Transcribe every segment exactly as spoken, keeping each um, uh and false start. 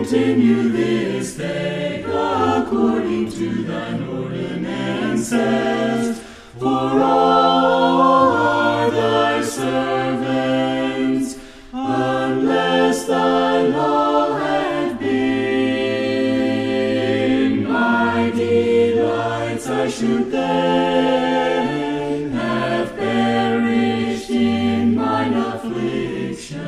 continue this day according to thine ordinances. For all are thy servants, unless thy law had been my delights, I should then have perished in mine affliction.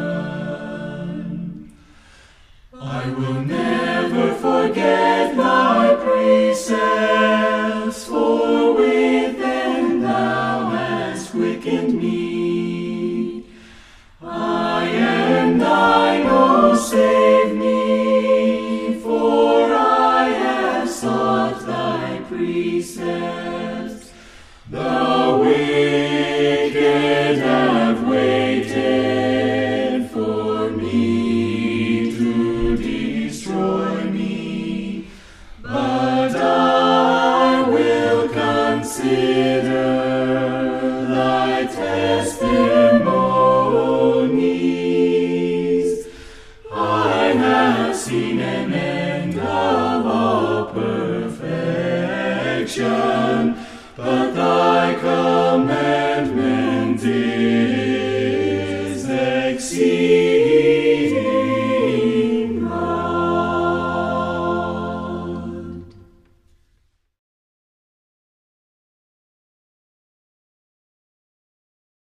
I will never forget thy precepts, for with them thou hast quickened me. I am thine, O save me, for I have sought thy precepts. The wicked have waited for me to destroy me, but I will consider thy testimonies. I have seen an end of all perfection, but thy commandment is exceeding.